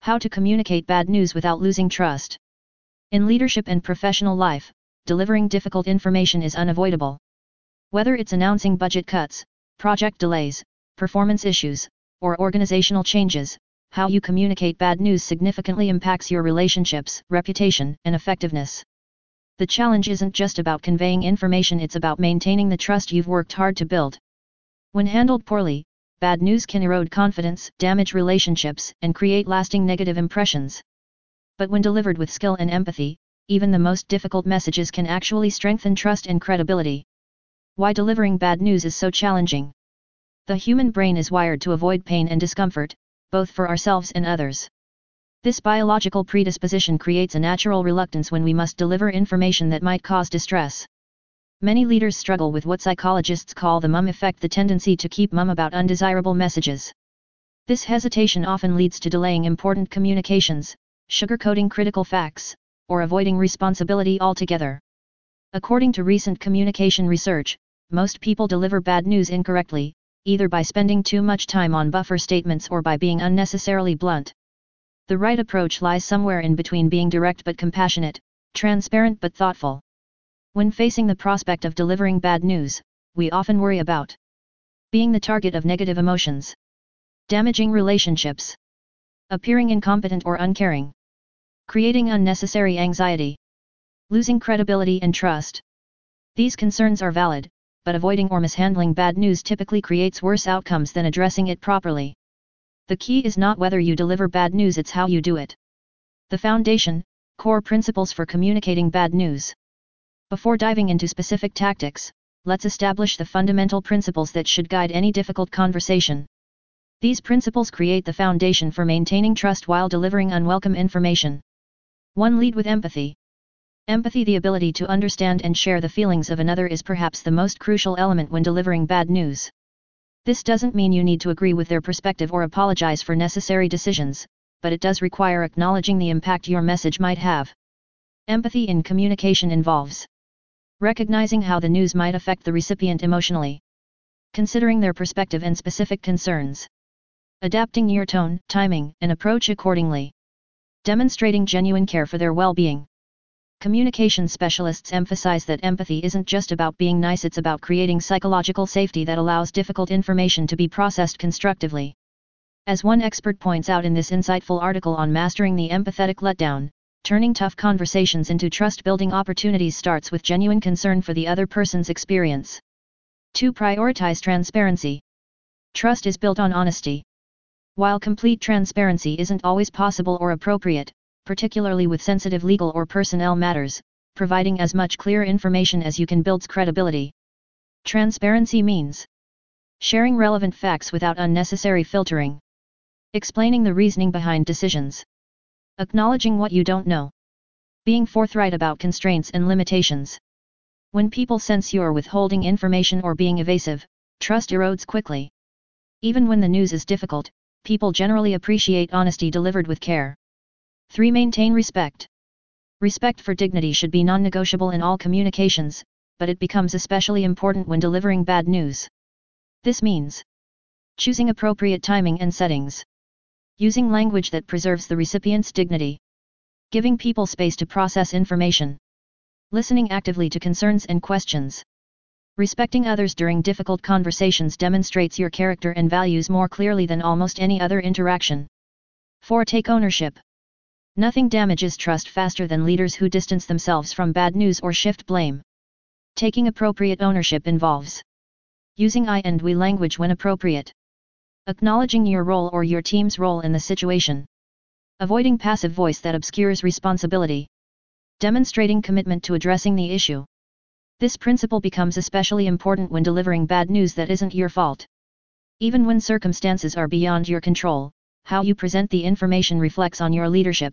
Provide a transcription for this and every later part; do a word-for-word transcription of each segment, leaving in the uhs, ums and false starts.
How to communicate bad news without losing trust. In leadership and professional life, delivering difficult information is unavoidable. Whether it's announcing budget cuts, project delays, performance issues, or organizational changes, how you communicate bad news significantly impacts your relationships, reputation, and effectiveness. The challenge isn't just about conveying information, it's about maintaining the trust you've worked hard to build. When handled poorly, bad news can erode confidence, damage relationships, and create lasting negative impressions. But when delivered with skill and empathy, even the most difficult messages can actually strengthen trust and credibility. Why delivering bad news is so challenging. The human brain is wired to avoid pain and discomfort, both for ourselves and others. This biological predisposition creates a natural reluctance when we must deliver information that might cause distress. Many leaders struggle with what psychologists call the mum effect, the tendency to keep mum about undesirable messages. This hesitation often leads to delaying important communications, sugarcoating critical facts, or avoiding responsibility altogether. According to recent communication research, most people deliver bad news incorrectly, either by spending too much time on buffer statements or by being unnecessarily blunt. The right approach lies somewhere in between, being direct but compassionate, transparent but thoughtful. When facing the prospect of delivering bad news, we often worry about being the target of negative emotions, damaging relationships, appearing incompetent or uncaring, creating unnecessary anxiety, losing credibility and trust. These concerns are valid, but avoiding or mishandling bad news typically creates worse outcomes than addressing it properly. The key is not whether you deliver bad news, it's how you do it. The foundation, core principles for communicating bad news. Before diving into specific tactics, let's establish the fundamental principles that should guide any difficult conversation. These principles create the foundation for maintaining trust while delivering unwelcome information. one. Lead with empathy. Empathy, the ability to understand and share the feelings of another, is perhaps the most crucial element when delivering bad news. This doesn't mean you need to agree with their perspective or apologize for necessary decisions, but it does require acknowledging the impact your message might have. Empathy in communication involves recognizing how the news might affect the recipient emotionally, considering their perspective and specific concerns, adapting your tone, timing, and approach accordingly, demonstrating genuine care for their well-being. Communication specialists emphasize that empathy isn't just about being nice, it's about creating psychological safety that allows difficult information to be processed constructively. As one expert points out in this insightful article on mastering the empathetic letdown, turning tough conversations into trust-building opportunities starts with genuine concern for the other person's experience. two. Prioritize transparency. Trust is built on honesty. While complete transparency isn't always possible or appropriate, particularly with sensitive legal or personnel matters, providing as much clear information as you can builds credibility. Transparency means sharing relevant facts without unnecessary filtering, explaining the reasoning behind decisions, acknowledging what you don't know, being forthright about constraints and limitations. When people sense you're withholding information or being evasive, trust erodes quickly. Even when the news is difficult, people generally appreciate honesty delivered with care. three. Maintain respect. Respect for dignity should be non-negotiable in all communications, but it becomes especially important when delivering bad news. This means choosing appropriate timing and settings, using language that preserves the recipient's dignity, giving people space to process information, listening actively to concerns and questions. Respecting others during difficult conversations demonstrates your character and values more clearly than almost any other interaction. four. Take ownership. Nothing damages trust faster than leaders who distance themselves from bad news or shift blame. Taking appropriate ownership involves using I and we language when appropriate, acknowledging your role or your team's role in the situation, avoiding passive voice that obscures responsibility, demonstrating commitment to addressing the issue. This principle becomes especially important when delivering bad news that isn't your fault. Even when circumstances are beyond your control, how you present the information reflects on your leadership.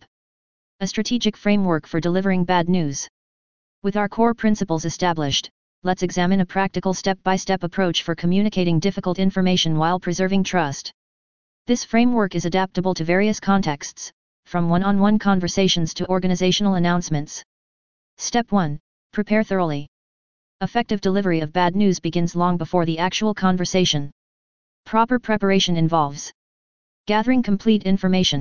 A strategic framework for delivering bad news. With our core principles established, let's examine a practical step-by-step approach for communicating difficult information while preserving trust. This framework is adaptable to various contexts, from one-on-one conversations to organizational announcements. Step one. Prepare thoroughly. Effective delivery of bad news begins long before the actual conversation. Proper preparation involves gathering complete information,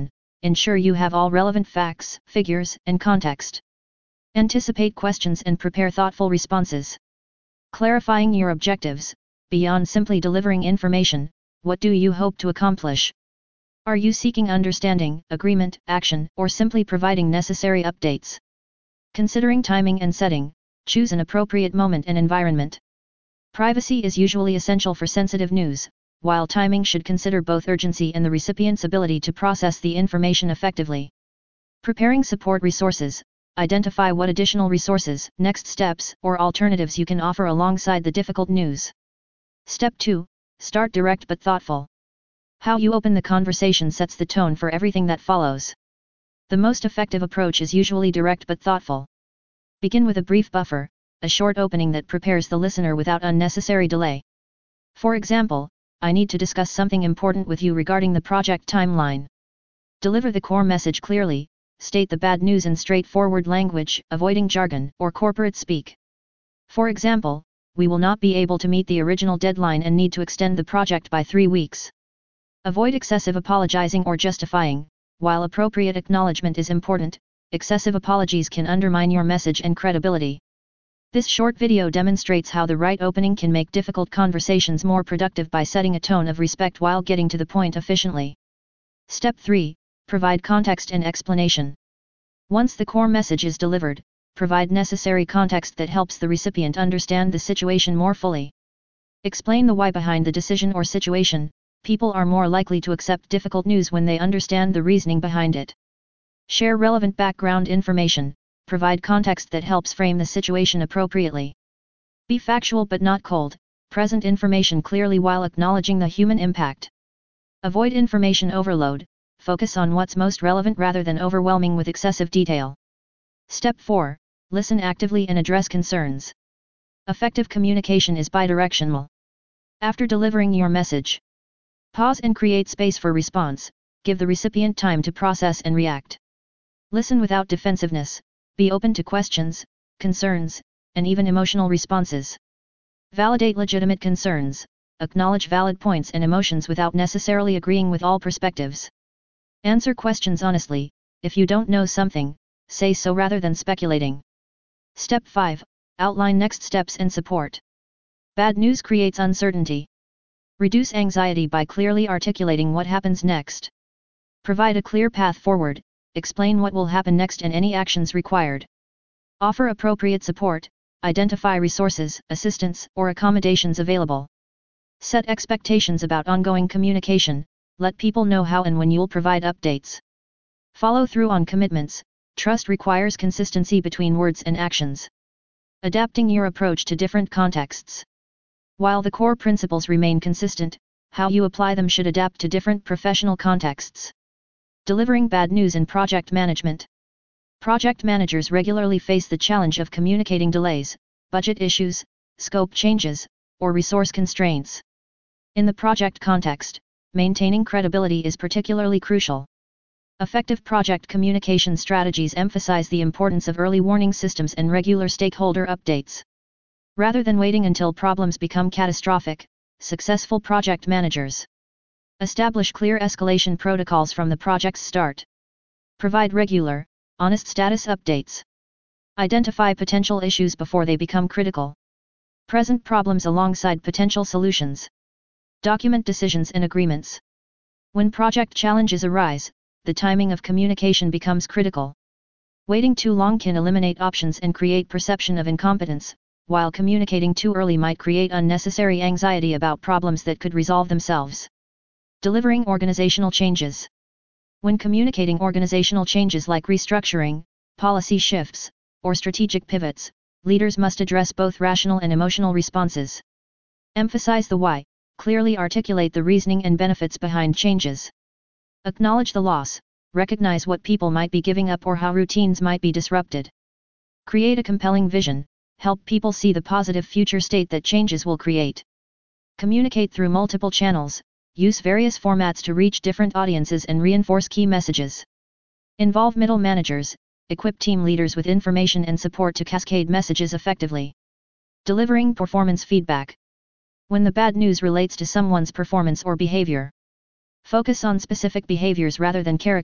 ensure you have all relevant facts, figures, and context. Anticipate questions and prepare thoughtful responses. Clarifying your objectives. Beyond simply delivering information, what do you hope to accomplish? Are you seeking understanding, agreement, action, or simply providing necessary updates? Considering timing and setting, choose an appropriate moment and environment. Privacy is usually essential for sensitive news, while timing should consider both urgency and the recipient's ability to process the information effectively. Preparing support resources. Identify what additional resources, next steps, or alternatives you can offer alongside the difficult news. Step two. Start direct but thoughtful. How you open the conversation sets the tone for everything that follows. The most effective approach is usually direct but thoughtful. Begin with a brief buffer, a short opening that prepares the listener without unnecessary delay. For example, I need to discuss something important with you regarding the project timeline. Deliver the core message clearly, state the bad news in straightforward language, avoiding jargon or corporate speak. For example, we will not be able to meet the original deadline and need to extend the project by three weeks. Avoid excessive apologizing or justifying. While appropriate acknowledgement is important, excessive apologies can undermine your message and credibility. This short video demonstrates how the right opening can make difficult conversations more productive by setting a tone of respect while getting to the point efficiently. Step three. Provide context and explanation. Once the core message is delivered, provide necessary context that helps the recipient understand the situation more fully. Explain the why behind the decision or situation. People are more likely to accept difficult news when they understand the reasoning behind it. Share relevant background information. Provide context that helps frame the situation appropriately. Be factual but not cold. Present information clearly while acknowledging the human impact. Avoid information overload. Focus on what's most relevant rather than overwhelming with excessive detail. Step four. Listen actively and address concerns. Effective communication is bidirectional. After delivering your message, pause and create space for response. Give the recipient time to process and react. Listen without defensiveness. Be open to questions, concerns, and even emotional responses. Validate legitimate concerns. Acknowledge valid points and emotions without necessarily agreeing with all perspectives. Answer questions honestly. If you don't know something, say so rather than speculating. Step five. Outline next steps and support. Bad news creates uncertainty. Reduce anxiety by clearly articulating what happens next. Provide a clear path forward. Explain what will happen next and any actions required. Offer appropriate support. Identify resources, assistance, or accommodations available. Set expectations about ongoing communication. Let people know how and when you'll provide updates. Follow through on commitments. Trust requires consistency between words and actions. Adapting your approach to different contexts. While the core principles remain consistent, how you apply them should adapt to different professional contexts. Delivering bad news in project management. Project managers regularly face the challenge of communicating delays, budget issues, scope changes, or resource constraints. In the project context, maintaining credibility is particularly crucial. Effective project communication strategies emphasize the importance of early warning systems and regular stakeholder updates. Rather than waiting until problems become catastrophic, successful project managers establish clear escalation protocols from the project's start. Provide regular, honest status updates. Identify potential issues before they become critical. Present problems alongside potential solutions. Document decisions and agreements. When project challenges arise, the timing of communication becomes critical. Waiting too long can eliminate options and create perception of incompetence, while communicating too early might create unnecessary anxiety about problems that could resolve themselves. Delivering organizational changes. When communicating organizational changes like restructuring, policy shifts, or strategic pivots, leaders must address both rational and emotional responses. Emphasize the why, clearly articulate the reasoning and benefits behind changes. Acknowledge the loss, recognize what people might be giving up or how routines might be disrupted. Create a compelling vision, help people see the positive future state that changes will create. Communicate through multiple channels. Use various formats to reach different audiences and reinforce key messages. Involve middle managers. Equip team leaders with information and support to cascade messages effectively. Delivering performance feedback. When the bad news relates to someone's performance or behavior, focus on specific behaviors rather than character.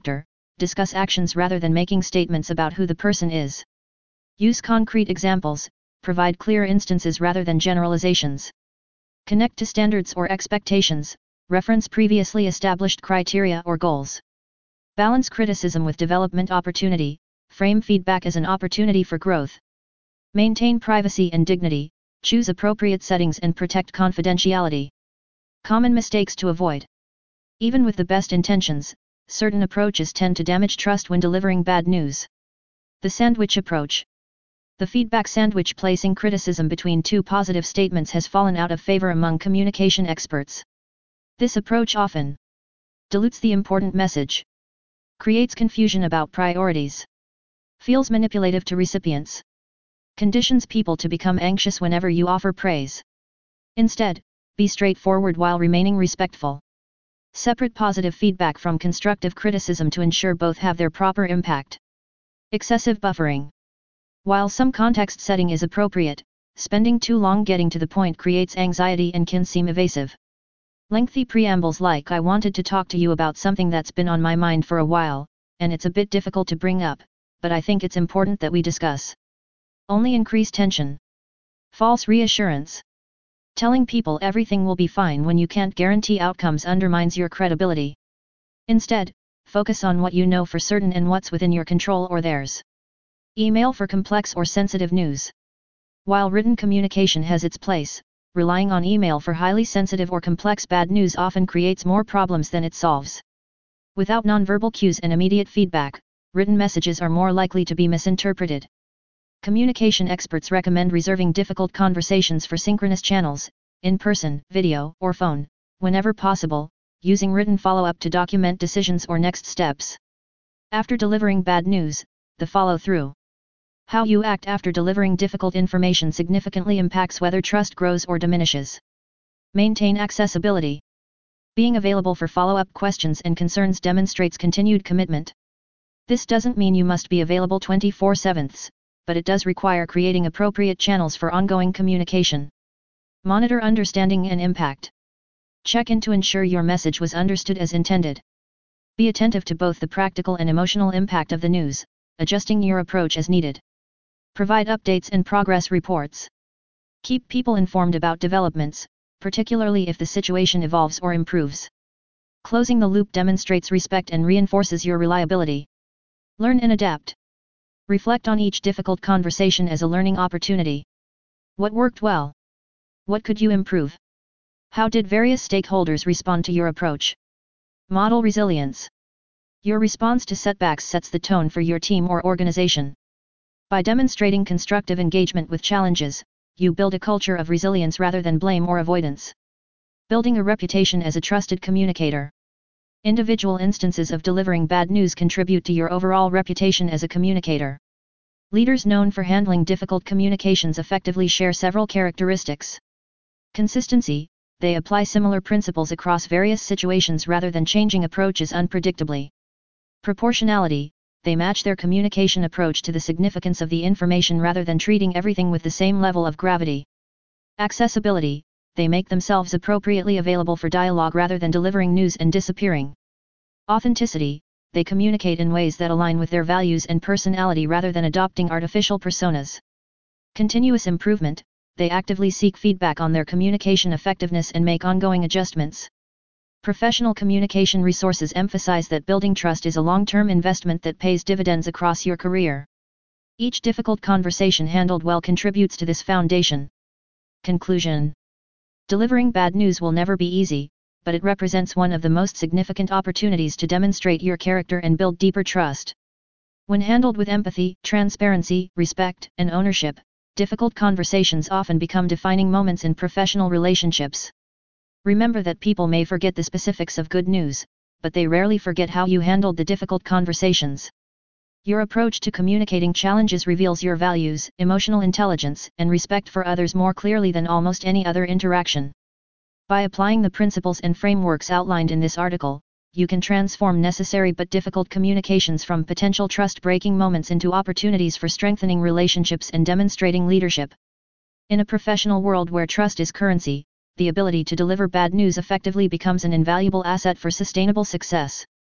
discuss actions rather than making statements about who the person is. Use concrete examples, provide clear instances rather than generalizations. Connect to standards or expectations, reference previously established criteria or goals. Balance criticism with development opportunity, frame feedback as an opportunity for growth. Maintain privacy and dignity, choose appropriate settings and protect confidentiality. Common mistakes to avoid. Even with the best intentions, certain approaches tend to damage trust when delivering bad news. The sandwich approach. The feedback sandwich, placing criticism between two positive statements, has fallen out of favor among communication experts. This approach often dilutes the important message, creates confusion about priorities, feels manipulative to recipients, conditions people to become anxious whenever you offer praise. Instead, be straightforward while remaining respectful. Separate positive feedback from constructive criticism to ensure both have their proper impact. Excessive buffering. While some context setting is appropriate, spending too long getting to the point creates anxiety and can seem evasive. Lengthy preambles like "I wanted to talk to you about something that's been on my mind for a while, and it's a bit difficult to bring up, but I think it's important that we discuss," only increase tension. False reassurance. Telling people everything will be fine when you can't guarantee outcomes undermines your credibility. Instead, focus on what you know for certain and what's within your control or theirs. Email for complex or sensitive news. While written communication has its place, relying on email for highly sensitive or complex bad news often creates more problems than it solves. Without nonverbal cues and immediate feedback, written messages are more likely to be misinterpreted. Communication experts recommend reserving difficult conversations for synchronous channels, in person, video, or phone, whenever possible, using written follow-up to document decisions or next steps. After delivering bad news, the follow-through. How you act after delivering difficult information significantly impacts whether trust grows or diminishes. Maintain accessibility. Being available for follow-up questions and concerns demonstrates continued commitment. This doesn't mean you must be available twenty-four seven, but it does require creating appropriate channels for ongoing communication. Monitor understanding and impact. Check in to ensure your message was understood as intended. Be attentive to both the practical and emotional impact of the news, adjusting your approach as needed. Provide updates and progress reports. Keep people informed about developments, particularly if the situation evolves or improves. Closing the loop demonstrates respect and reinforces your reliability. Learn and adapt. Reflect on each difficult conversation as a learning opportunity. What worked well? What could you improve? How did various stakeholders respond to your approach? Model resilience. Your response to setbacks sets the tone for your team or organization. By demonstrating constructive engagement with challenges, you build a culture of resilience rather than blame or avoidance. Building a reputation as a trusted communicator. Individual instances of delivering bad news contribute to your overall reputation as a communicator. Leaders known for handling difficult communications effectively share several characteristics. Consistency. They apply similar principles across various situations rather than changing approaches unpredictably. Proportionality. They match their communication approach to the significance of the information rather than treating everything with the same level of gravity. Accessibility. They make themselves appropriately available for dialogue rather than delivering news and disappearing. Authenticity. They communicate in ways that align with their values and personality rather than adopting artificial personas. Continuous improvement. They actively seek feedback on their communication effectiveness and make ongoing adjustments. Professional communication resources emphasize that building trust is a long-term investment that pays dividends across your career. Each difficult conversation handled well contributes to this foundation. Conclusion. Delivering bad news will never be easy, but it represents one of the most significant opportunities to demonstrate your character and build deeper trust. When handled with empathy, transparency, respect, and ownership, difficult conversations often become defining moments in professional relationships. Remember that people may forget the specifics of good news, but they rarely forget how you handled the difficult conversations. Your approach to communicating challenges reveals your values, emotional intelligence, and respect for others more clearly than almost any other interaction. By applying the principles and frameworks outlined in this article, you can transform necessary but difficult communications from potential trust-breaking moments into opportunities for strengthening relationships and demonstrating leadership. In a professional world where trust is currency, the ability to deliver bad news effectively becomes an invaluable asset for sustainable success.